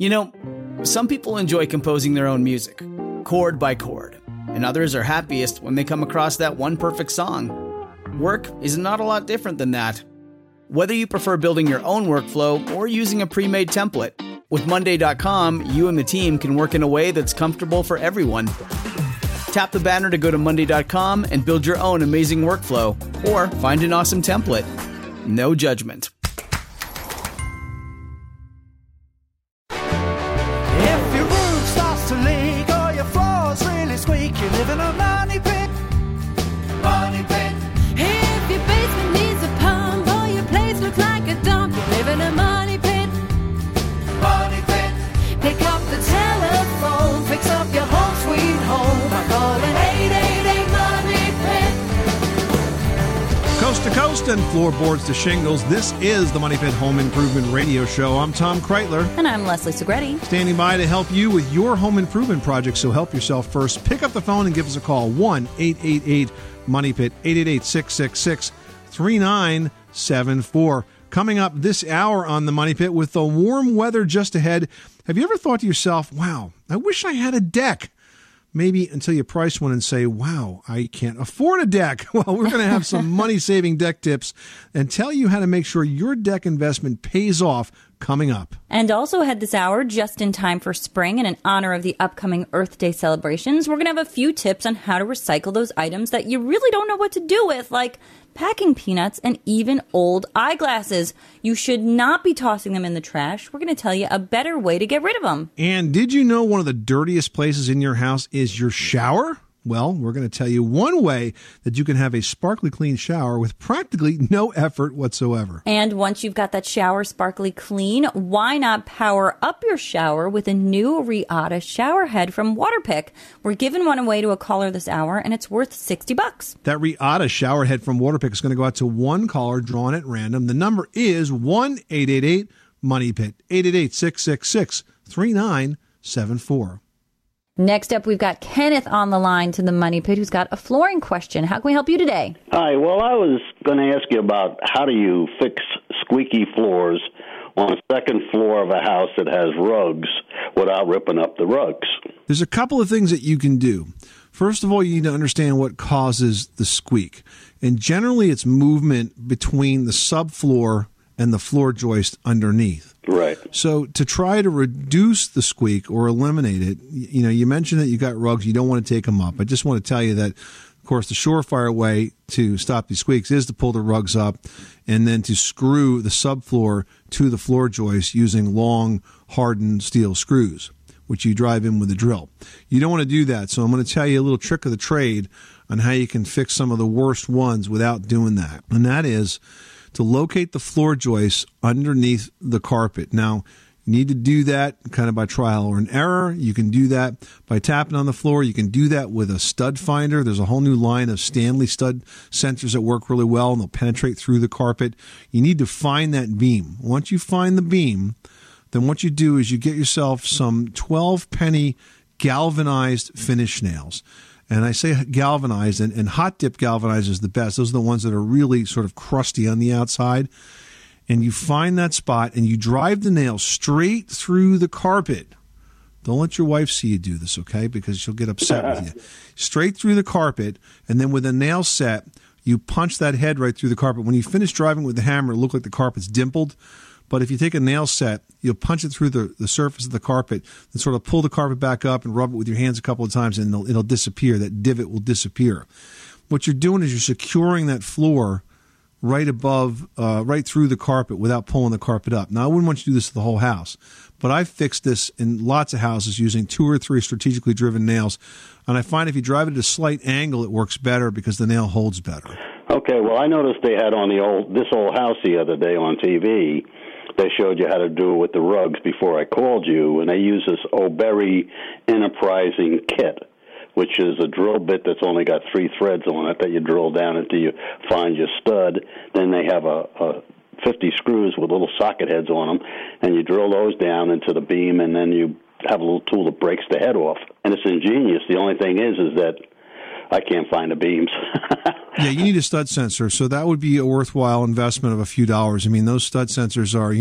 You know, some people enjoy composing their own music, chord by chord, and others are happiest when they come across that one perfect song. Work is not a lot different than that. Whether you prefer building your own workflow or using a pre-made template, with Monday.com, you and the team can work in a way that's comfortable for everyone. Tap the banner to go to Monday.com and build your own amazing workflow, or find an awesome template. No judgment. If your roof starts to leak or your floor's really squeak, you live in a money pit. Money pit. If your basement needs a pump or your place looks like a dump, you live in a money pit. Money pit. Pick up the telephone, fix up your home sweet home by calling 888 Money Pit. Coast to coast and floorboards to shingles, this is the Money Pit Home Improvement Radio Show. I'm Tom Kreitler. And I'm Leslie Segretti. Standing by to help you with your home improvement project, so help yourself first. Pick up the phone and give us a call, 1-888-MONEYPIT, 888-666-3974. Coming up this hour on the Money Pit, with the warm weather just ahead, have you ever thought to yourself, wow, I wish I had a deck? Maybe until you price one and say, wow, I can't afford a deck. Well, we're going to have some money-saving deck tips and tell you how to make sure your deck investment pays off coming up. And also ahead this hour, just in time for spring and in honor of the upcoming Earth Day celebrations, we're going to have a few tips on how to recycle those items that you really don't know what to do with, like packing peanuts and even old eyeglasses. You should not be tossing them in the trash. We're going to tell you a better way to get rid of them. And did you know one of the dirtiest places in your house is your shower? Well, we're going to tell you one way that you can have a sparkly clean shower with practically no effort whatsoever. And once you've got that shower sparkly clean, why not power up your shower with a new Riata shower head from Waterpik? We're giving one away to a caller this hour, and it's worth $60. That Riata shower head from Waterpik is going to go out to one caller drawn at random. The number is 1-888-MONEYPIT, 888-666-3974. Next up, we've got Kenneth on the line to the Money Pit, who's got a flooring question. How can we help you today? Hi. Well, I was going to ask you about how do you fix squeaky floors on a second floor of a house that has rugs without ripping up the rugs? There's a couple of things that you can do. First of all, you need to understand what causes the squeak. And generally, it's movement between the subfloor and the floor joist underneath. Right. So to try to reduce the squeak or eliminate it, you mentioned that you got rugs, you don't want to take them up. I just want to tell you that, of course, the surefire way to stop these squeaks is to pull the rugs up and then to screw the subfloor to the floor joist using long, hardened steel screws, which you drive in with a drill. You don't want to do that, so I'm going to tell you a little trick of the trade on how you can fix some of the worst ones without doing that. And that is to locate the floor joists underneath the carpet. Now, you need to do that kind of by trial or an error. You can do that by tapping on the floor. You can do that with a stud finder. There's a whole new line of Stanley stud sensors that work really well, and they'll penetrate through the carpet. You need to find that beam. Once you find the beam, then what you do is you get yourself some 12-penny galvanized finish nails. And I say galvanized, and hot dip galvanized is the best. Those are the ones that are really sort of crusty on the outside. And you find that spot, and you drive the nail straight through the carpet. Don't let your wife see you do this, okay? Because she'll get upset with you. Straight through the carpet, and then with a nail set, you punch that head right through the carpet. When you finish driving with the hammer, it'll look like the carpet's dimpled. But if you take a nail set, you'll punch it through the surface of the carpet and sort of pull the carpet back up and rub it with your hands a couple of times, and it'll disappear. That divot will disappear. What you're doing is you're securing that floor right above, right through the carpet without pulling the carpet up. Now, I wouldn't want you to do this to the whole house, but I've fixed this in lots of houses using 2 or 3 strategically driven nails, and I find if you drive it at a slight angle, it works better because the nail holds better. Okay, well, I noticed they had on this old house the other day on TV. They showed you how to do it with the rugs before I called you, and they use this O'Berry Enterprising kit, which is a drill bit that's only got 3 threads on it that you drill down until you find your stud. Then they have a 50 screws with little socket heads on them, and you drill those down into the beam, and then you have a little tool that breaks the head off. And it's ingenious. The only thing is that I can't find the beams. Yeah, you need a stud sensor, so that would be a worthwhile investment of a few dollars. I mean, those stud sensors are,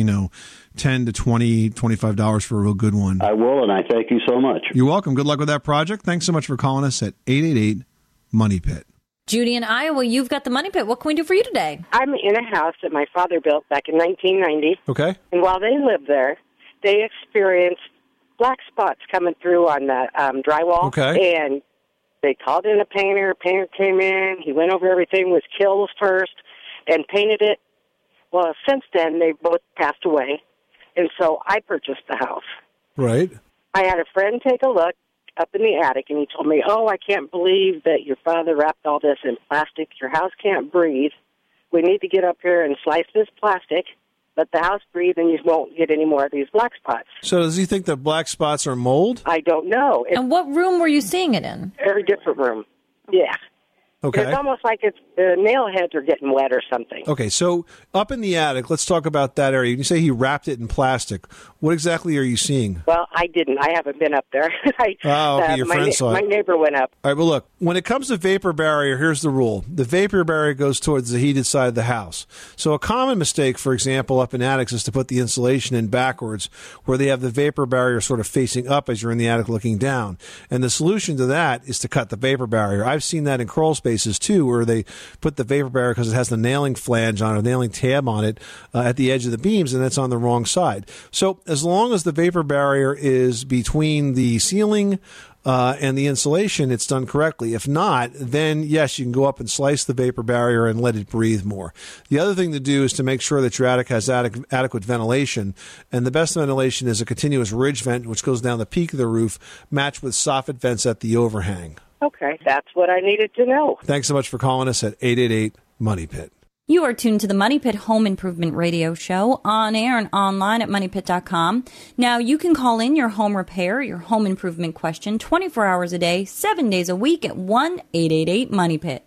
$10 to $20, $25 for a real good one. I will, and I thank you so much. You're welcome. Good luck with that project. Thanks so much for calling us at 888-MONEY-PIT. Judy in Iowa, you've got the Money Pit. What can we do for you today? I'm in a house that my father built back in 1990. Okay. And while they lived there, they experienced black spots coming through on the drywall. Okay. And they called in a painter. Painter came in. He went over everything with kills first and painted it. Well, since then, they both passed away. And so I purchased the house. Right. I had a friend take a look up in the attic, and he told me, I can't believe that your father wrapped all this in plastic. Your house can't breathe. We need to get up here and slice this plastic, let the house breathe, and you won't get any more of these black spots. So does he think that black spots are mold? I don't know. And what room were you seeing it in? Every different room. Yeah. Okay. It's almost like the nail heads are getting wet or something. Okay, so up in the attic, let's talk about that area. You say he wrapped it in plastic. What exactly are you seeing? Well, I didn't. I haven't been up there. Your friend saw it. My neighbor went up. All right, well, look, when it comes to vapor barrier, here's the rule. The vapor barrier goes towards the heated side of the house. So a common mistake, for example, up in attics is to put the insulation in backwards, where they have the vapor barrier sort of facing up as you're in the attic looking down. And the solution to that is to cut the vapor barrier. I've seen that in crawl spaces, too, where they put the vapor barrier because it has the nailing flange on it, or nailing tab on it at the edge of the beams, and that's on the wrong side. So as long as the vapor barrier is between the ceiling and the insulation, it's done correctly. If not, then yes, you can go up and slice the vapor barrier and let it breathe more. The other thing to do is to make sure that your attic has adequate ventilation, and the best ventilation is a continuous ridge vent, which goes down the peak of the roof, matched with soffit vents at the overhang. Okay, that's what I needed to know. Thanks so much for calling us at 888-MONEY-PIT. You are tuned to the Money Pit Home Improvement Radio Show, on air and online at MoneyPit.com. Now, you can call in your home repair, your home improvement question 24 hours a day, 7 days a week at 1-888-MONEY-PIT.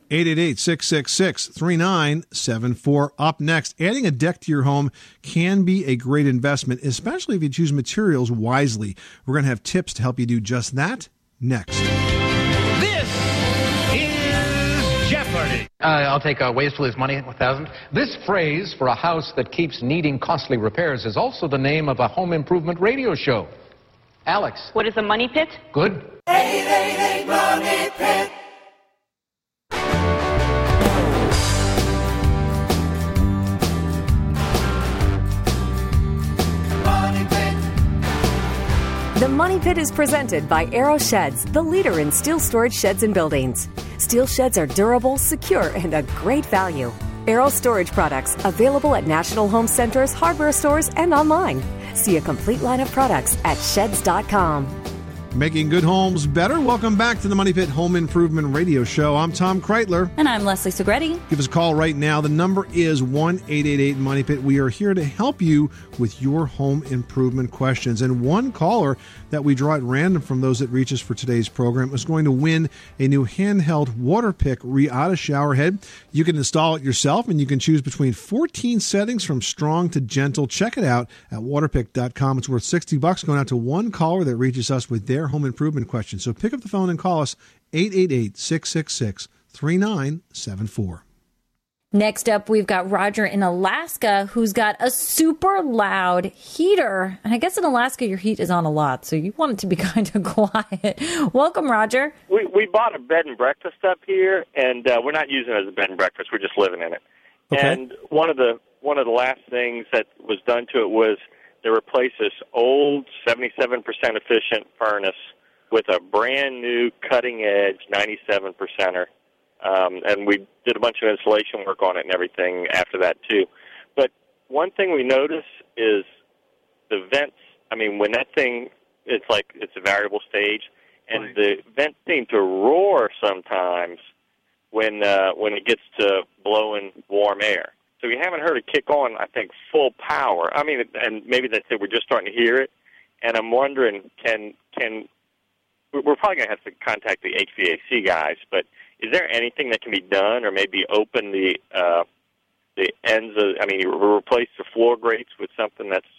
888-666-3974. Up next, adding a deck to your home can be a great investment, especially if you choose materials wisely. We're going to have tips to help you do just that next. This is Jeopardy! I'll take ways to lose money, 1,000. This phrase for a house that keeps needing costly repairs is also the name of a home improvement radio show. Alex. What is a money pit? Good. 888 Money Pit. Money Pit. The Money Pit is presented by Aero Sheds, the leader in steel storage sheds and buildings. Steel sheds are durable, secure, and a great value. Aero storage products available at National Home Centers, hardware stores, and online. See a complete line of products at sheds.com. Making good homes better. Welcome back to the Money Pit Home Improvement Radio Show. I'm Tom Kreitler. And I'm Leslie Segretti. Give us a call right now. The number is 1-888-MONEY-PIT. We are here to help you with your home improvement questions. And one caller that we draw at random from those that reach us for today's program is going to win a new handheld Waterpik Riata shower head. You can install it yourself, and you can choose between 14 settings from strong to gentle. Check it out at waterpik.com. It's worth $60 going out to one caller that reaches us with their home improvement question. So pick up the phone and call us 888-666-3974. Next up, we've got Roger in Alaska, who's got a super loud heater. And I guess in Alaska, your heat is on a lot, so you want it to be kind of quiet. Welcome, Roger. We bought a bed and breakfast up here, and we're not using it as a bed and breakfast. We're just living in it. Okay. And one of the last things that was done to it was they replaced this old 77% efficient furnace with a brand new cutting-edge 97%er. And we did a bunch of insulation work on it and everything after that, too. But one thing we notice is the vents. I mean, when that thing, it's a variable stage, and the vents seem to roar sometimes when it gets to blowing warm air. So we haven't heard it kick on, I think, full power. I mean, and maybe they say we're just starting to hear it. And I'm wondering, we're probably going to have to contact the HVAC guys, but is there anything that can be done, or maybe open the ends of, replace the floor grates with something that's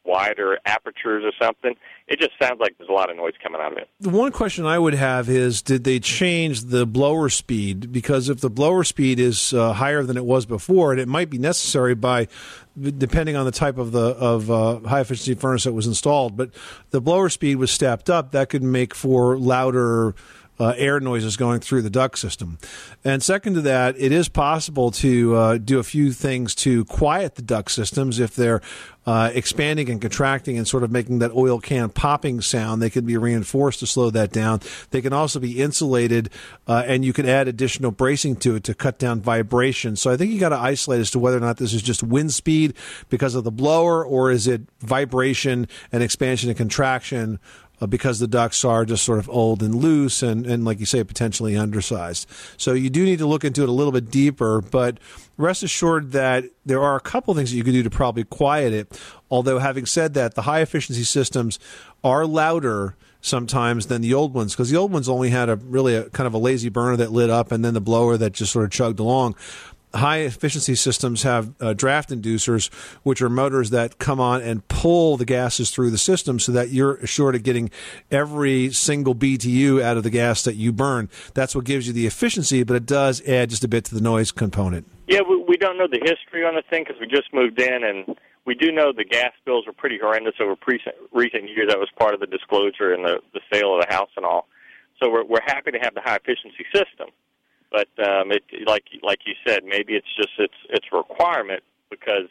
wider apertures or something. It just sounds like there's a lot of noise coming out of it. The one question I would have is, did they change the blower speed? Because if the blower speed is higher than it was before, and it might be necessary depending on the type of high-efficiency furnace that was installed, but the blower speed was stepped up, that could make for louder air noises going through the duct system. And second to that, it is possible to do a few things to quiet the duct systems if they're expanding and contracting and sort of making that oil can popping sound. They can be reinforced to slow that down. They can also be insulated, and you can add additional bracing to it to cut down vibration. So I think you got to isolate as to whether or not this is just wind speed because of the blower, or is it vibration and expansion and contraction because the ducts are just sort of old and loose and, like you say, potentially undersized. So you do need to look into it a little bit deeper, but rest assured that there are a couple of things that you can do to probably quiet it. Although, having said that, the high-efficiency systems are louder sometimes than the old ones, because the old ones only had a kind of a lazy burner that lit up and then the blower that just sort of chugged along. High-efficiency systems have draft inducers, which are motors that come on and pull the gases through the system so that you're assured of getting every single BTU out of the gas that you burn. That's what gives you the efficiency, but it does add just a bit to the noise component. Yeah, we don't know the history on the thing because we just moved in, and we do know the gas bills were pretty horrendous over recent years. That was part of the disclosure and the sale of the house and all. So we're happy to have the high-efficiency system. But like you said, maybe it's just it's a requirement because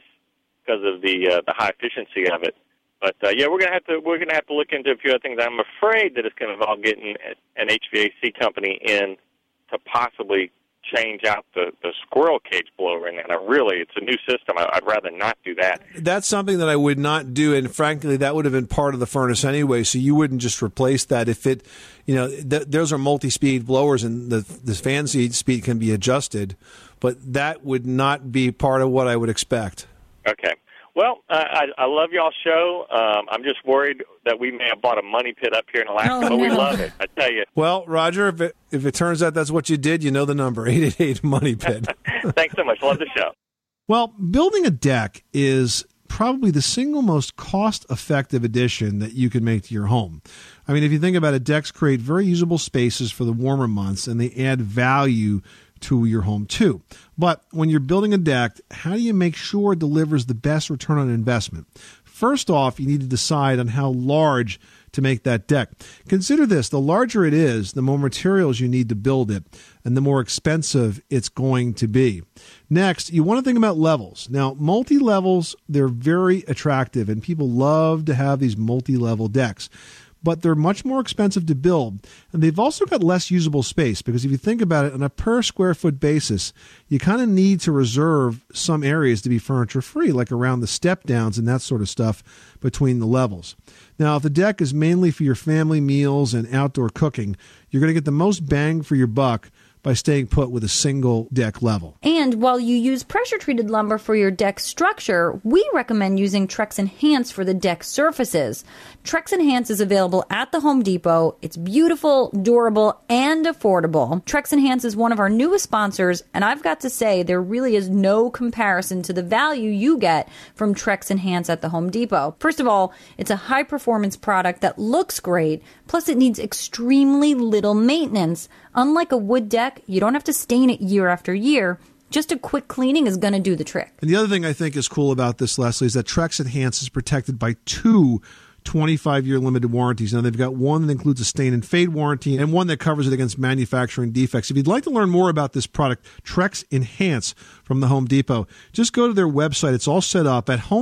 of the high efficiency of it. But yeah, we're gonna have to look into a few other things. I'm afraid that it's going to involve getting an HVAC company in to possibly change out the squirrel cage blower, and it's a new system. I'd rather not do that. That's something that I would not do, and frankly, that would have been part of the furnace anyway. So you wouldn't just replace that if it, those are multi-speed blowers, and the fan speed can be adjusted, but that would not be part of what I would expect. Okay. Well, I love y'all's show. I'm just worried that we may have bought a money pit up here in Alaska, but we love it, I tell you. Well, Roger, if it turns out that's what you did, you know the number, 888-MONEY-PIT. Thanks so much. Love the show. Well, building a deck is probably the single most cost-effective addition that you can make to your home. I mean, if you think about it, decks create very usable spaces for the warmer months, and they add value to your home too. But when you're building a deck, how do you make sure it delivers the best return on investment? First off, you need to decide on how large to make that deck. Consider this: the larger it is, the more materials you need to build it, and the more expensive it's going to be. Next, you want to think about levels. Now, multi-levels, they're very attractive, and people love to have these multi-level decks. But they're much more expensive to build, and they've also got less usable space, because if you think about it on a per square foot basis, you kind of need to reserve some areas to be furniture free, like around the step downs and that sort of stuff between the levels. Now, if the deck is mainly for your family meals and outdoor cooking, you're going to get the most bang for your buck by staying put with a single deck level. And while you use pressure-treated lumber for your deck structure, we recommend using Trex Enhance for the deck surfaces. Trex Enhance is available at the Home Depot. It's beautiful, durable, and affordable. Trex Enhance is one of our newest sponsors, and I've got to say there really is no comparison to the value you get from Trex Enhance at the Home Depot. First of all, it's a high-performance product that looks great, plus it needs extremely little maintenance. Unlike a wood deck, you don't have to stain it year after year. Just a quick cleaning is going to do the trick. And the other thing I think is cool about this, Leslie, is that Trex Enhance is protected by two 25-year limited warranties. Now, they've got one that includes a stain and fade warranty and one that covers it against manufacturing defects. If you'd like to learn more about this product, Trex Enhance from the Home Depot, just go to their website. It's all set up at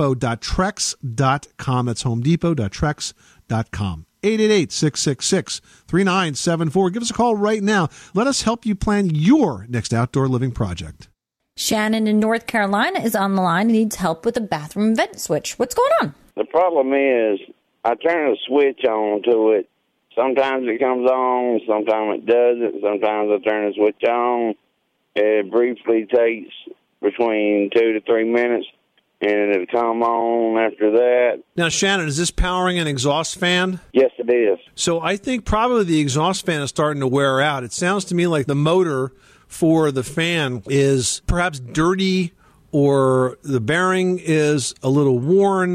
homedepot.trex.com. That's homedepot.trex.com. 888-666-3974. Give us a call right now. Let us help you plan your next outdoor living project. Shannon in North Carolina is on the line and needs help with a bathroom vent switch. What's going on? The problem is I turn a switch on to it. Sometimes it comes on, sometimes it doesn't. Sometimes I turn the switch on. It briefly takes between 2 to 3 minutes, and it'll come on after that. Now, Shannon, is this powering an exhaust fan? Yes, it is. So I think probably the exhaust fan is starting to wear out. It sounds to me like the motor for the fan is perhaps dirty, or the bearing is a little worn,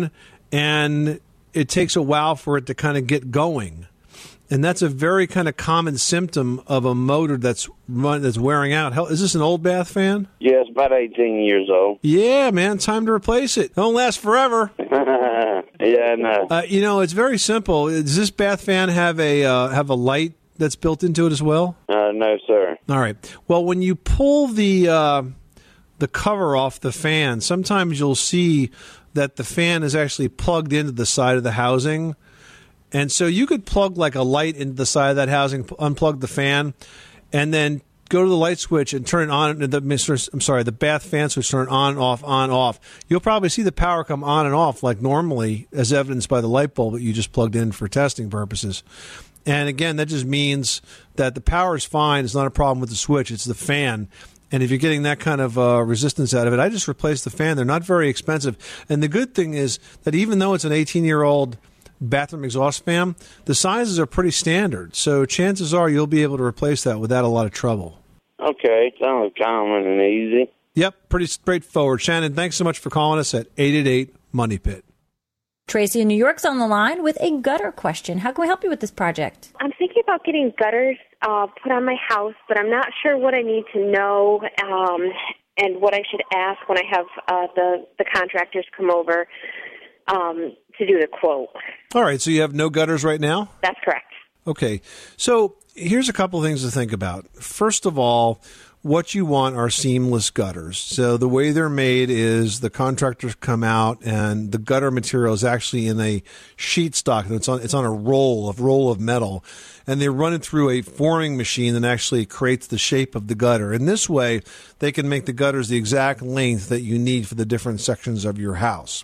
and it takes a while for it to kind of get going. And that's a very kind of common symptom of a motor that's wearing out. Hell, is this an old bath fan? Yeah, it's about 18 years old. Yeah, man, time to replace it. Don't last forever. Yeah, no. It's very simple. Does this bath fan have a light that's built into it as well? No, sir. All right. Well, when you pull the cover off the fan, sometimes you'll see that the fan is actually plugged into the side of the housing. And so you could plug like a light into the side of that housing, unplug the fan, and then go to the light switch and turn it on. The bath fan switch, turn it on, off. You'll probably see the power come on and off like normally, as evidenced by the light bulb that you just plugged in for testing purposes. And again, that just means that the power is fine. It's not a problem with the switch. It's the fan. And if you're getting that kind of resistance out of it, I just replaced the fan. They're not very expensive. And the good thing is that even though it's an 18-year-old bathroom exhaust fan, the sizes are pretty standard. So chances are you'll be able to replace that without a lot of trouble. Okay, sounds common and easy. Yep, pretty straightforward. Shannon, thanks so much for calling us at 888-MONEY-PIT. Tracy in New York's on the line with a gutter question. How can we help you with this project? I'm thinking about getting gutters put on my house, but I'm not sure what I need to know and what I should ask when I have the contractors come over to do the quote. All right, so you have no gutters right now? That's correct. Okay, so here's a couple things to think about. First of all, what you want are seamless gutters. So the way they're made is the contractors come out and the gutter material is actually in a sheet stock. It's on a roll of metal, and they run it through a forming machine that actually creates the shape of the gutter. And this way, they can make the gutters the exact length that you need for the different sections of your house.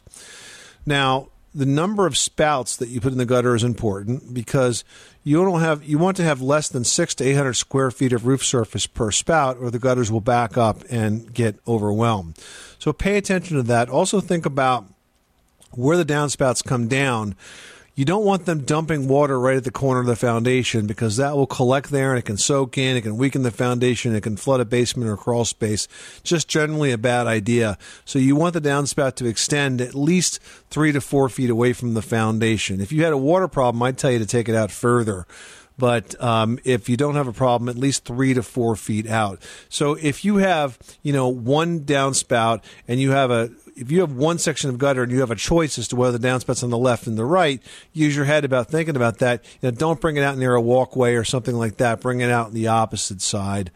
Now, the number of spouts that you put in the gutter is important because you want to have less than 600 to 800 square feet of roof surface per spout, or the gutters will back up and get overwhelmed. So pay attention to that. Also think about where the downspouts come down. You don't want them dumping water right at the corner of the foundation because that will collect there and it can soak in, it can weaken the foundation, it can flood a basement or crawl space. Just generally a bad idea. So you want the downspout to extend at least 3 to 4 feet away from the foundation. If you had a water problem, I'd tell you to take it out further. But if you don't have a problem, at least 3 to 4 feet out. So if you have, one downspout and if you have one section of gutter and you have a choice as to whether the downspouts on the left and the right, use your head about thinking about that. Don't bring it out near a walkway or something like that. Bring it out on the opposite side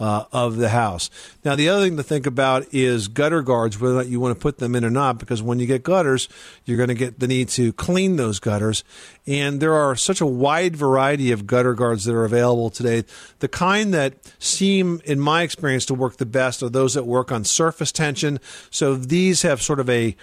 of the house. Now, the other thing to think about is gutter guards, whether or not you want to put them in or not, because when you get gutters, you're going to get the need to clean those gutters. And there are such a wide variety of gutter guards that are available today. The kind that seem, in my experience, to work the best are those that work on surface tension. So these have sort of a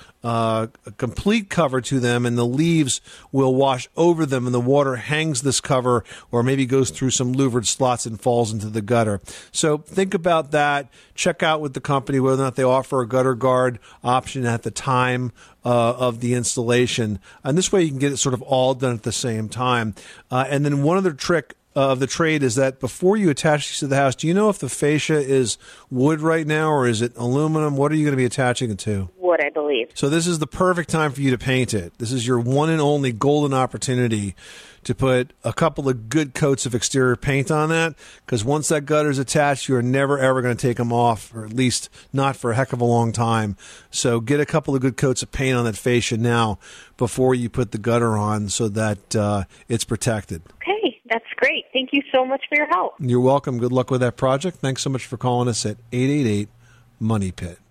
complete cover to them, and the leaves will wash over them, and the water hangs this cover or maybe goes through some louvered slots and falls into the gutter. So think about that. Check out with the company whether or not they offer a gutter guard option at the time of the installation. And this way you can get it sort of all done at the same time. And then one other trick of the trade is that before you attach these to the house, do you know if the fascia is wood right now or is it aluminum? What are you going to be attaching it to? Wood, I believe. So this is the perfect time for you to paint it. This is your one and only golden opportunity to put a couple of good coats of exterior paint on that, because once that gutter is attached, you're never, ever going to take them off, or at least not for a heck of a long time. So get a couple of good coats of paint on that fascia now before you put the gutter on so that it's protected. Okay, that's great. Thank you so much for your help. You're welcome. Good luck with that project. Thanks so much for calling us at 888-MONEY-PIT.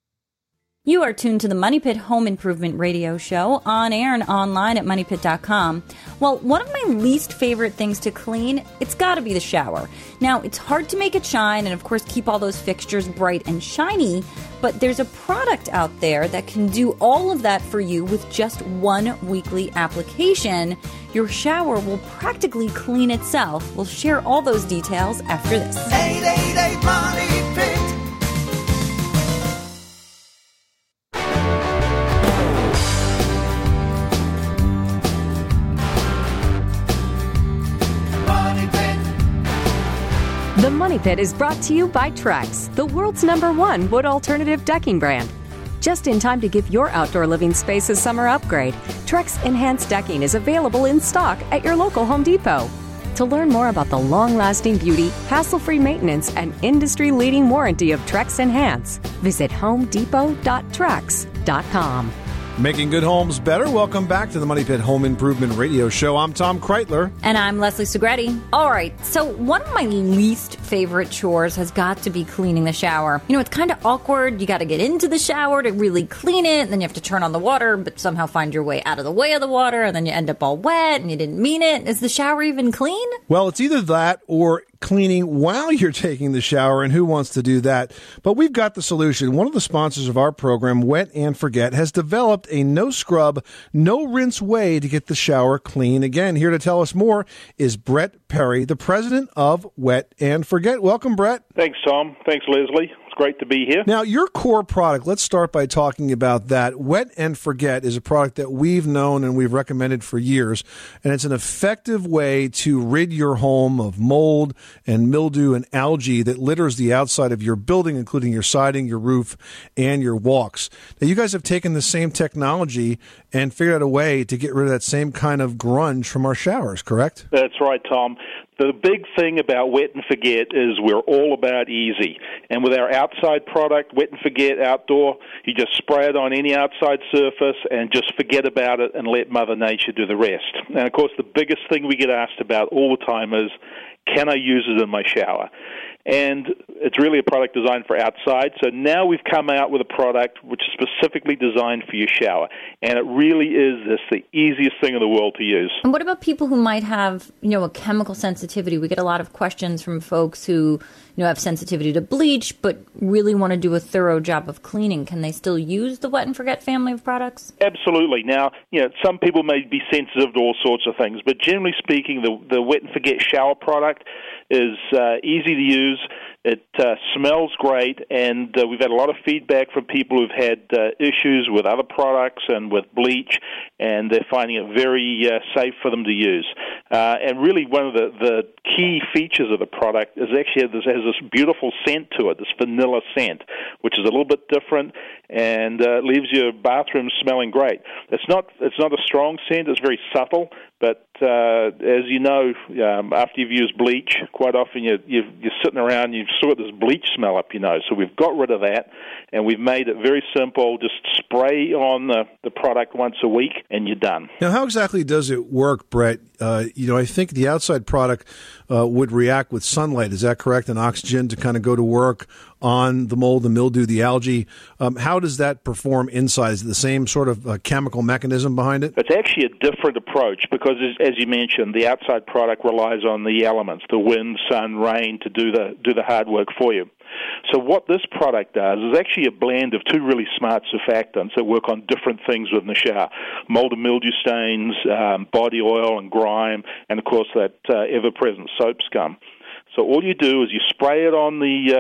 You are tuned to the Money Pit Home Improvement Radio Show, on air and online at MoneyPit.com. Well, one of my least favorite things to clean, it's got to be the shower. Now, it's hard to make it shine and, of course, keep all those fixtures bright and shiny, but there's a product out there that can do all of that for you with just one weekly application. Your shower will practically clean itself. We'll share all those details after this. 888 Money Pit. The Money Pit is brought to you by Trex, the world's #1 wood alternative decking brand. just in time to give your outdoor living space a summer upgrade. Trex Enhanced Decking is available in stock at your local Home Depot. To learn more about the long-lasting beauty, hassle-free maintenance, and industry-leading warranty of Trex Enhance, visit homedepot.trex.com. Making good homes better. Welcome back to the Money Pit Home Improvement Radio Show. I'm Tom Kreitler. And I'm Leslie Segretti. All right, so one of my least favorite chores has got to be cleaning the shower. You know, it's kind of awkward. You got to get into the shower to really clean it, and then you have to turn on the water, but somehow find your way out of the way of the water, and then you end up all wet, and you didn't mean it. Is the shower even clean? Well, it's either that or cleaning while you're taking the shower, and who wants to do that? But we've got the solution. One of the sponsors of our program, Wet and Forget, has developed a no-scrub, no-rinse way to get the shower clean. Again, here to tell us more is Brett Perry, the president of Wet and Forget. Welcome, Brett. Thanks, Tom. Thanks, Leslie. Great to be here. Now, your core product, let's start by talking about that. Wet and Forget is a product that we've known and we've recommended for years, and it's an effective way to rid your home of mold and mildew and algae that litters the outside of your building, including your siding, your roof, and your walks. Now, you guys have taken the same technology and figured out a way to get rid of that same kind of grunge from our showers, correct? That's right, Tom. The big thing about Wet and Forget is we're all about easy. And with our outside product, Wet and Forget Outdoor, you just spray it on any outside surface and just forget about it and let Mother Nature do the rest. And, of course, the biggest thing we get asked about all the time is, can I use it in my shower? And it's really a product designed for outside. So now we've come out with a product which is specifically designed for your shower. And it really is the easiest thing in the world to use. And what about people who might have, a chemical sensitivity? We get a lot of questions from folks who, have sensitivity to bleach but really want to do a thorough job of cleaning. Can they still use the Wet and Forget family of products? Absolutely. Now, some people may be sensitive to all sorts of things, but generally speaking, the Wet and Forget shower product is easy to use. It smells great, and we've had a lot of feedback from people who've had issues with other products and with bleach, and they're finding it very safe for them to use. And really, one of the key features of the product is actually it has this beautiful scent to it, this vanilla scent, which is a little bit different and leaves your bathroom smelling great. It's not a strong scent; it's very subtle. But as you know, after you've used bleach, quite often you're sitting around, you've still got this bleach smell up your nose. So we've got rid of that, and we've made it very simple. Just spray on the product once a week, and you're done. Now, how exactly does it work, Brett? I think the outside product would react with sunlight. Is that correct? And oxygen to kind of go to work on the mold, the mildew, the algae. How does that perform inside? Is it the same sort of chemical mechanism behind it? It's actually a different approach because, as you mentioned, the outside product relies on the elements, the wind, sun, rain, to do the hard work for you. So what this product does is actually a blend of two really smart surfactants that work on different things within the shower: mold and mildew stains, body oil and grime, and of course that ever-present soap scum. So all you do is you spray it on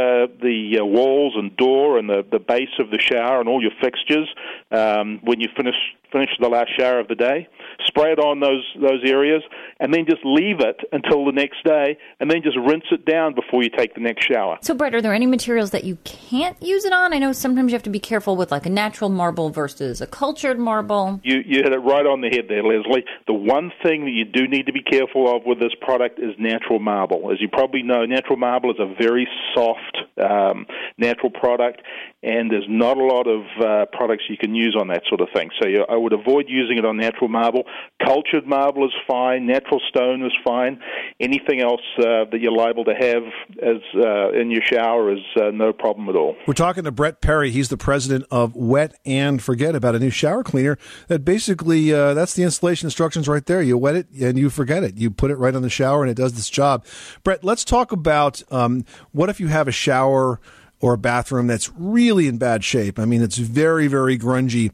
the walls and door and the base of the shower and all your fixtures when you finish the last shower of the day. Spray it on those areas, and then just leave it until the next day, and then just rinse it down before you take the next shower. So, Brett, are there any materials that you can't use it on? I know sometimes you have to be careful with like a natural marble versus a cultured marble. You hit it right on the head there, Leslie. The one thing that you do need to be careful of with this product is natural marble. As you probably know, natural marble is a very soft natural product, and there's not a lot of products you can use on that sort of thing. So I would avoid using it on natural marble. Cultured marble is fine. Natural stone is fine. Anything else that you're liable to have as in your shower is no problem at all. We're talking to Brett Perry. He's the president of Wet and Forget, about a new shower cleaner that basically, that's the installation instructions right there. You wet it and you forget it. You put it right on the shower and it does this job. Brett, let's talk about what if you have a shower or a bathroom that's really in bad shape. I mean, it's very, very grungy.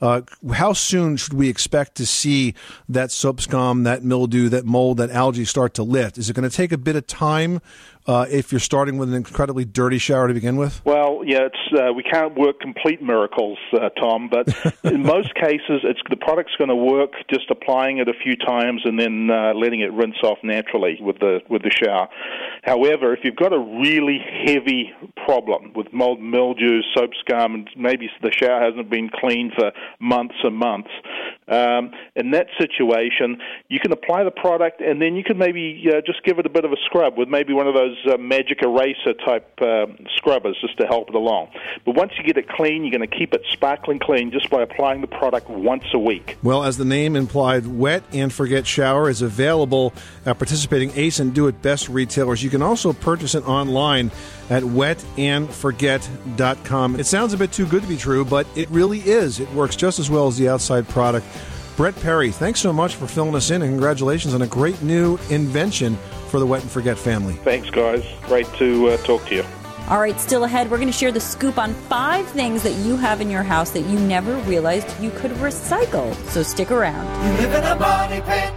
How soon should we expect to see that soap scum, that mildew, that mold, that algae start to lift? Is it going to take a bit of time if you're starting with an incredibly dirty shower to begin with? Well, yeah, we can't work complete miracles, Tom, but in most cases, the product's going to work just applying it a few times and then letting it rinse off naturally with the shower. However, if you've got a really heavy problem, problem with mold, mildew, soap scum, and maybe the shower hasn't been cleaned for months and months. In that situation, you can apply the product, and then you can maybe just give it a bit of a scrub with maybe one of those magic eraser type scrubbers just to help it along. But once you get it clean, you're going to keep it sparkling clean just by applying the product once a week. Well, as the name implied, Wet and Forget Shower is available at participating Ace and Do It Best retailers. You can also purchase it online at wetandforget.com. It sounds a bit too good to be true, but it really is. It works just as well as the outside product. Brett Perry, thanks so much for filling us in, and congratulations on a great new invention for the Wet and Forget family. Thanks, guys. Great to talk to you. All right, still ahead, we're going to share the scoop on 5 things that you have in your house that you never realized you could recycle. So stick around. You live in a money pit.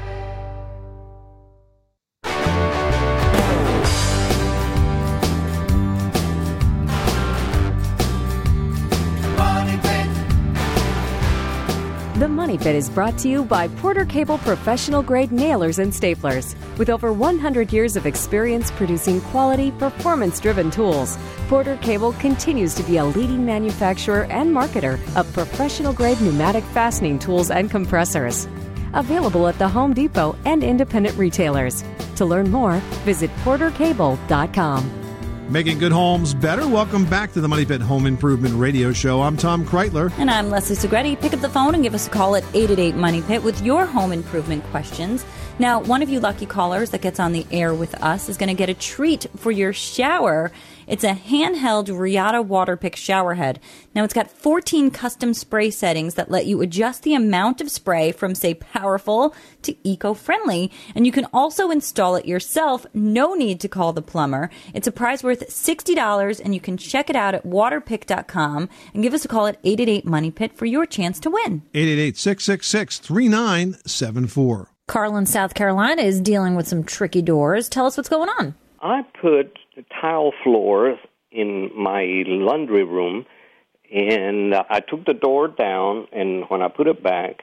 The Money Pit is brought to you by Porter Cable Professional Grade Nailers and Staplers. With over 100 years of experience producing quality, performance-driven tools, Porter Cable continues to be a leading manufacturer and marketer of professional-grade pneumatic fastening tools and compressors. Available at the Home Depot and independent retailers. To learn more, visit portercable.com. Making good homes better. Welcome back to the Money Pit Home Improvement Radio Show. I'm Tom Kreitler. And I'm Leslie Segretti. Pick up the phone and give us a call at 888-MONEY-PIT with your home improvement questions. Now, one of you lucky callers that gets on the air with us is going to get a treat for your shower. It's a handheld Riata Waterpik shower head. Now, it's got 14 custom spray settings that let you adjust the amount of spray from, say, powerful to eco-friendly. And you can also install it yourself. No need to call the plumber. It's a prize worth $60, and you can check it out at waterpik.com and give us a call at 888-MONEY-PIT for your chance to win. 888-666-3974. Carl in South Carolina is dealing with some tricky doors. Tell us what's going on. I put tile floors in my laundry room, and I took the door down, and when I put it back,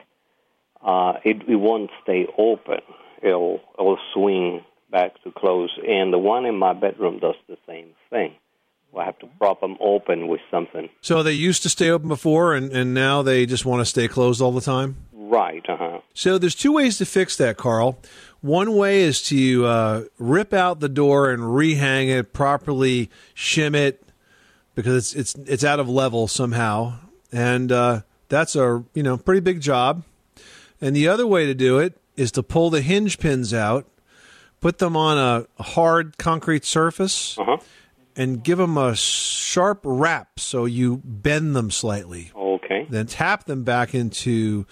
it won't stay open. It'll swing back to close, and the one in my bedroom does the same thing. I have to prop them open with something. So they used to stay open before, and now they just want to stay closed all the time? Right, uh-huh. So there's 2 ways to fix that, Carl. One way is to rip out the door and rehang it, properly shim it, because it's out of level somehow, and that's a pretty big job. And the other way to do it is to pull the hinge pins out, put them on a hard concrete surface, and give them a sharp wrap so you bend them slightly. Okay. Then tap them back into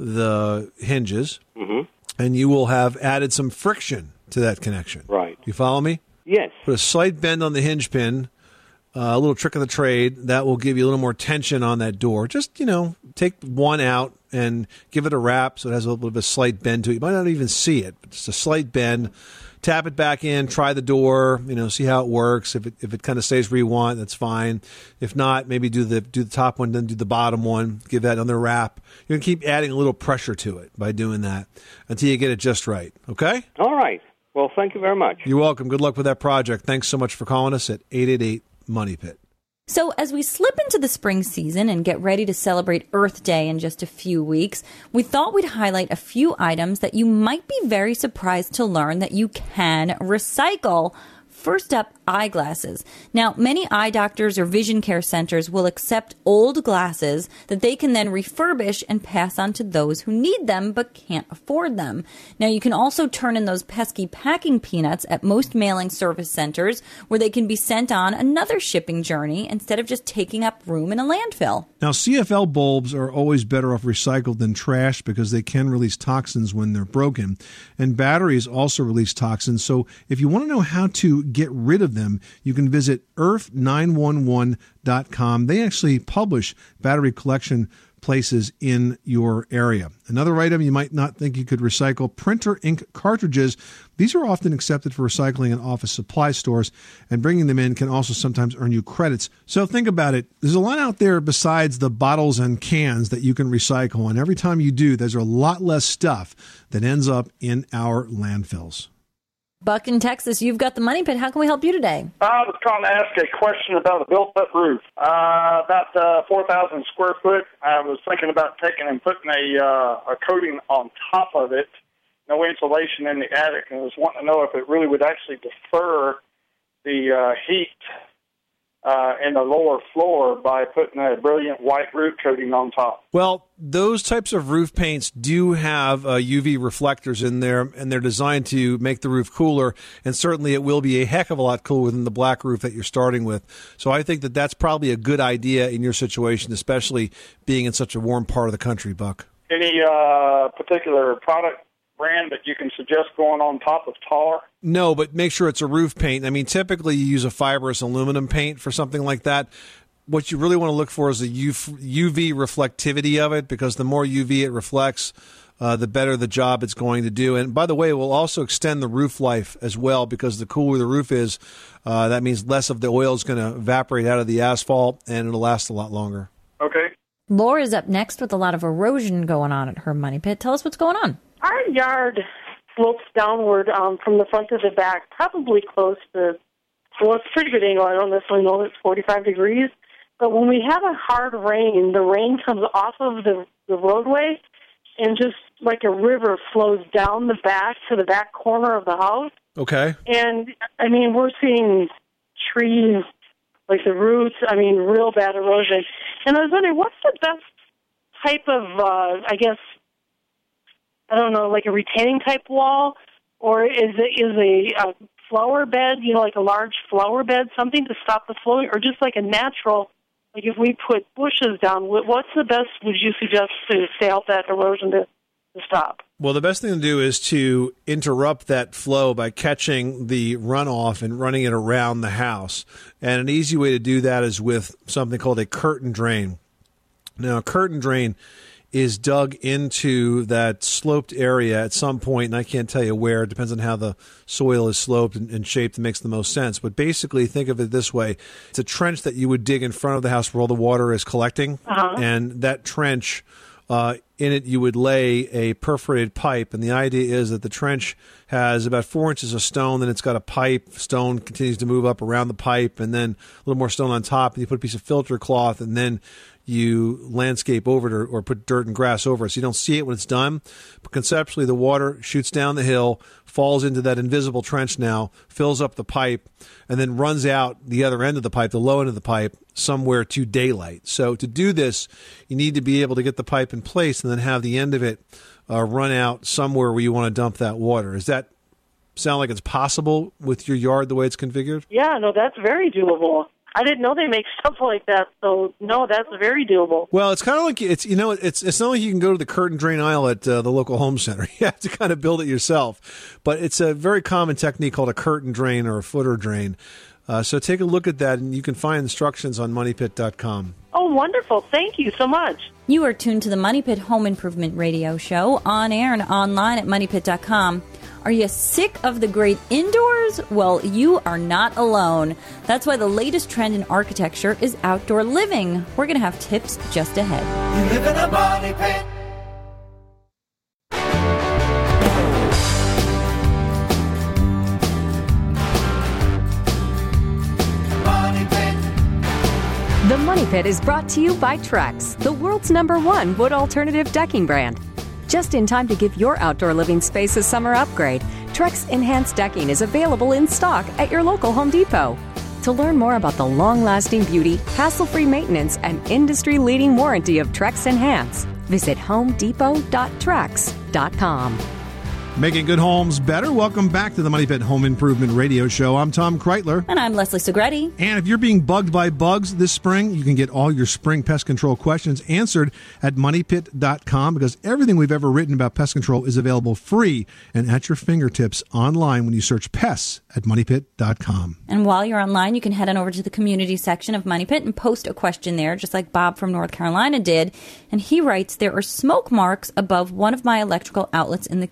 the hinges, and you will have added some friction to that connection. Right. You follow me? Yes. Put a slight bend on the hinge pin, a little trick of the trade. That will give you a little more tension on that door. Just, take one out and give it a wrap so it has a little bit of a slight bend to it. You might not even see it, but just a slight bend. Tap it back in, try the door, see how it works. If it kind of stays where you want, that's fine. If not, maybe do the top one, then do the bottom one. Give that another wrap. You're going to keep adding a little pressure to it by doing that until you get it just right. Okay? All right. Well, thank you very much. You're welcome. Good luck with that project. Thanks so much for calling us at 888-MONEY-PIT. So as we slip into the spring season and get ready to celebrate Earth Day in just a few weeks, we thought we'd highlight a few items that you might be very surprised to learn that you can recycle. First up, eyeglasses. Now, many eye doctors or vision care centers will accept old glasses that they can then refurbish and pass on to those who need them but can't afford them. Now, you can also turn in those pesky packing peanuts at most mailing service centers where they can be sent on another shipping journey instead of just taking up room in a landfill. Now, CFL bulbs are always better off recycled than trash because they can release toxins when they're broken. And batteries also release toxins. So if you want to know how to get rid of them, you can visit earth911.com. They actually publish battery collection places in your area. Another item you might not think you could recycle, printer ink cartridges. These are often accepted for recycling in office supply stores, and bringing them in can also sometimes earn you credits. So think about it. There's a lot out there besides the bottles and cans that you can recycle, and every time you do, there's a lot less stuff that ends up in our landfills. Buck in Texas, you've got the Money Pit. How can we help you today? I was trying to ask a question about a built-up roof. About 4,000 square foot. I was thinking about taking and putting a coating on top of it. No insulation in the attic, and I was wanting to know if it really would actually defer the heat in the lower floor by putting a brilliant white roof coating on top. Well, those types of roof paints do have UV reflectors in there, and they're designed to make the roof cooler, and certainly it will be a heck of a lot cooler than the black roof that you're starting with. So I think that that's probably a good idea in your situation, especially being in such a warm part of the country, Buck. Any particular product brand that you can suggest going on top of tar? No, but make sure it's a roof paint. I mean, typically you use a fibrous aluminum paint for something like that. What you really want to look for is the UV reflectivity of it, because the more UV it reflects, the better the job it's going to do. And by the way, it will also extend the roof life as well, because the cooler the roof is, that means less of the oil is going to evaporate out of the asphalt, and it'll last a lot longer. Okay. Laura's up next with a lot of erosion going on at her Money Pit. Tell us what's going on. Our yard slopes downward from the front to the back, probably close to, well, it's a pretty good angle. I don't necessarily know it's 45 degrees. But when we have a hard rain, the rain comes off of the roadway and just like a river flows down the back to the back corner of the house. Okay. And, I mean, we're seeing trees, like the roots, I mean, real bad erosion. And I was wondering, what's the best type of, I guess, I don't know, like a retaining type wall, or is a flower bed, you know, like a large flower bed, something to stop the flowing, or just like a natural, like if we put bushes down, what's the best would you suggest to stay out that erosion to stop? Well, the best thing to do is to interrupt that flow by catching the runoff and running it around the house. And an easy way to do that is with something called a curtain drain. Now, a curtain drain is dug into that sloped area at some point, and I can't tell you where. It depends on how the soil is sloped and shaped. It makes the most sense. But basically, think of it this way. It's a trench that you would dig in front of the house where all the water is collecting. And that trench, in it, you would lay a perforated pipe. And the idea is that the trench has about 4 inches of stone, then it's got a pipe. Stone continues to move up around the pipe, and then a little more stone on top. And you put a piece of filter cloth, and then you landscape over it or put dirt and grass over it, so you don't see it when it's done. But conceptually, the water shoots down the hill, falls into that invisible trench now, fills up the pipe, and then runs out the other end of the pipe, the low end of the pipe, somewhere to daylight. So to do this, you need to be able to get the pipe in place and then have the end of it run out somewhere where you want to dump that water. Does that sound like it's possible with your yard the way it's configured? Yeah, no, that's very doable. I didn't know they make stuff like that, so no, that's very doable. Well, it's kind of like it's not like you can go to the curtain drain aisle at the local home center. You have to kind of build it yourself, but it's a very common technique called a curtain drain or a footer drain. So take a look at that, and you can find instructions on moneypit.com. Oh, wonderful! Thank you so much. You are tuned to the Money Pit Home Improvement Radio Show, on air and online at moneypit.com. Are you sick of the great indoors? Well, you are not alone. That's why the latest trend in architecture is outdoor living. We're going to have tips just ahead. You live in a money pit. Money Pit. The Money Pit is brought to you by Trex, the world's #1 wood alternative decking brand. Just in time to give your outdoor living space a summer upgrade, Trex Enhanced Decking is available in stock at your local Home Depot. To learn more about the long-lasting beauty, hassle-free maintenance, and industry-leading warranty of Trex Enhance, visit homedepot.trex.com. Making good homes better. Welcome back to the Money Pit Home Improvement Radio Show. I'm Tom Kreitler. And I'm Leslie Segretti. And if you're being bugged by bugs this spring, you can get all your spring pest control questions answered at moneypit.com, because everything we've ever written about pest control is available free and at your fingertips online when you search pests at moneypit.com. And while you're online, you can head on over to the community section of Money Pit and post a question there, just like Bob from North Carolina did. And he writes, there are smoke marks above one of my electrical outlets in the kitchen.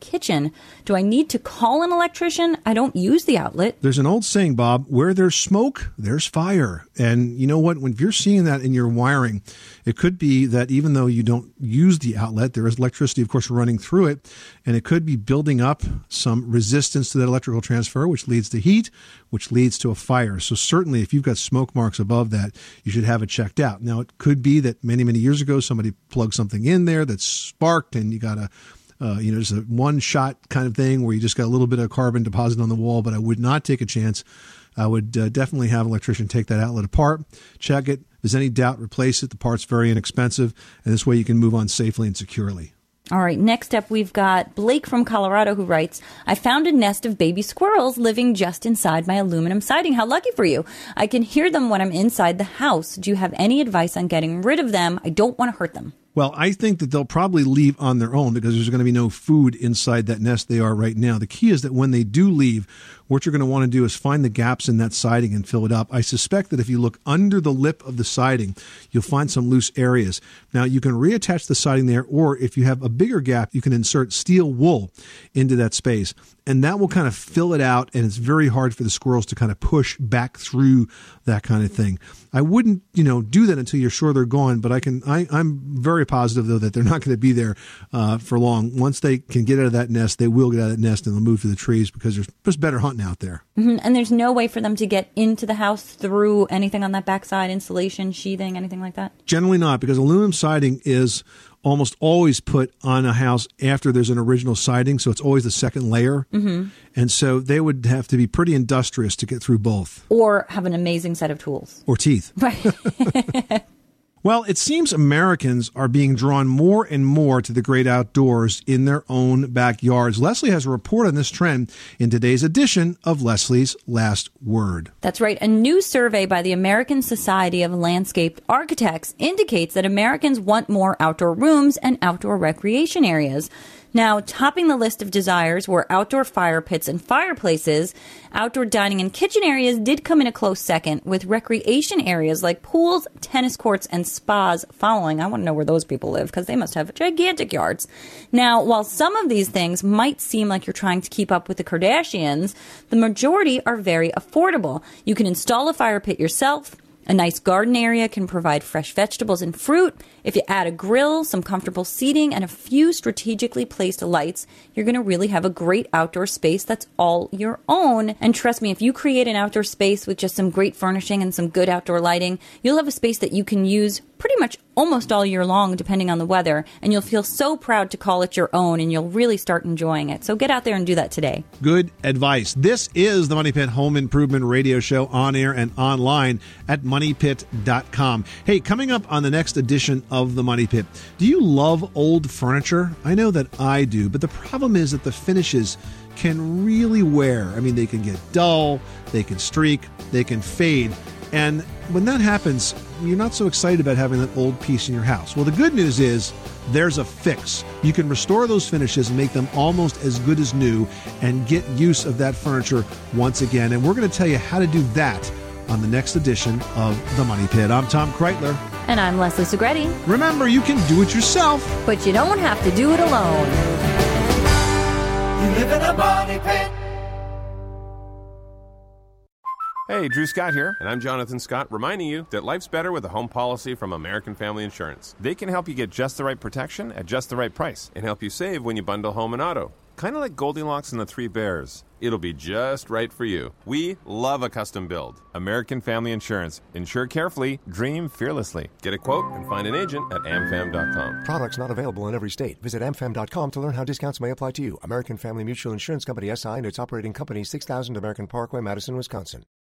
on. Do I need to call an electrician? I don't use the outlet. There's an old saying, Bob, where there's smoke, there's fire. And you know what? When you're seeing that in your wiring, it could be that even though you don't use the outlet, there is electricity, of course, running through it. And it could be building up some resistance to that electrical transfer, which leads to heat, which leads to a fire. So certainly if you've got smoke marks above that, you should have it checked out. Now, it could be that many, many years ago, somebody plugged something in there that sparked and you got a just a one-shot kind of thing where you just got a little bit of carbon deposit on the wall, but I would not take a chance. I would definitely have an electrician take that outlet apart, check it. If there's any doubt, replace it. The part's very inexpensive, and this way you can move on safely and securely. All right, next up we've got Blake from Colorado who writes, I found a nest of baby squirrels living just inside my aluminum siding. How lucky for you. I can hear them when I'm inside the house. Do you have any advice on getting rid of them? I don't want to hurt them. Well, I think that they'll probably leave on their own because there's going to be no food inside that nest they are right now. The key is that when they do leave, what you're going to want to do is find the gaps in that siding and fill it up. I suspect that if you look under the lip of the siding, you'll find some loose areas. Now, you can reattach the siding there, or if you have a bigger gap, you can insert steel wool into that space. And that will kind of fill it out, and it's very hard for the squirrels to kind of push back through that kind of thing. I wouldn't, do that until you're sure they're gone, but I'm very positive, though, that they're not going to be there for long. Once they can get out of that nest, they will get out of that nest and they'll move to the trees because there's just better hunting out there. Mm-hmm. And there's no way for them to get into the house through anything on that backside, insulation, sheathing, anything like that? Generally not, because aluminum siding is almost always put on a house after there's an original siding, so it's always the second layer. Mm-hmm. And so they would have to be pretty industrious to get through both. Or have an amazing set of tools. Or teeth. Right. Well, it seems Americans are being drawn more and more to the great outdoors in their own backyards. Leslie has a report on this trend in today's edition of Leslie's Last Word. That's right. A new survey by the American Society of Landscape Architects indicates that Americans want more outdoor rooms and outdoor recreation areas. Now, topping the list of desires were outdoor fire pits and fireplaces. Outdoor dining and kitchen areas did come in a close second, with recreation areas like pools, tennis courts, and spas following. I want to know where those people live because they must have gigantic yards. Now, while some of these things might seem like you're trying to keep up with the Kardashians, the majority are very affordable. You can install a fire pit yourself. A nice garden area can provide fresh vegetables and fruit. If you add a grill, some comfortable seating, and a few strategically placed lights, you're going to really have a great outdoor space that's all your own. And trust me, if you create an outdoor space with just some great furnishing and some good outdoor lighting, you'll have a space that you can use pretty much almost all year long, depending on the weather. And you'll feel so proud to call it your own, and you'll really start enjoying it. So get out there and do that today. Good advice. This is the Money Pit Home Improvement Radio Show, on air and online at MoneyPit.com. Hey, coming up on the next edition of the Money Pit, do you love old furniture? I know that I do, but the problem is that the finishes can really wear. I mean, they can get dull, they can streak, they can fade. And when that happens, you're not so excited about having that old piece in your house. Well, the good news is there's a fix. You can restore those finishes and make them almost as good as new and get use of that furniture once again. And we're going to tell you how to do that on the next edition of The Money Pit. I'm Tom Kreitler. And I'm Leslie Segretti. Remember, you can do it yourself, but you don't have to do it alone. You live in a money pit. Hey, Drew Scott here, and I'm Jonathan Scott, reminding you that life's better with a home policy from American Family Insurance. They can help you get just the right protection at just the right price and help you save when you bundle home and auto. Kind of like Goldilocks and the Three Bears. It'll be just right for you. We love a custom build. American Family Insurance. Insure carefully, dream fearlessly. Get a quote and find an agent at amfam.com. Products not available in every state. Visit amfam.com to learn how discounts may apply to you. American Family Mutual Insurance Company, SI, and its operating company, 6000 American Parkway, Madison, Wisconsin.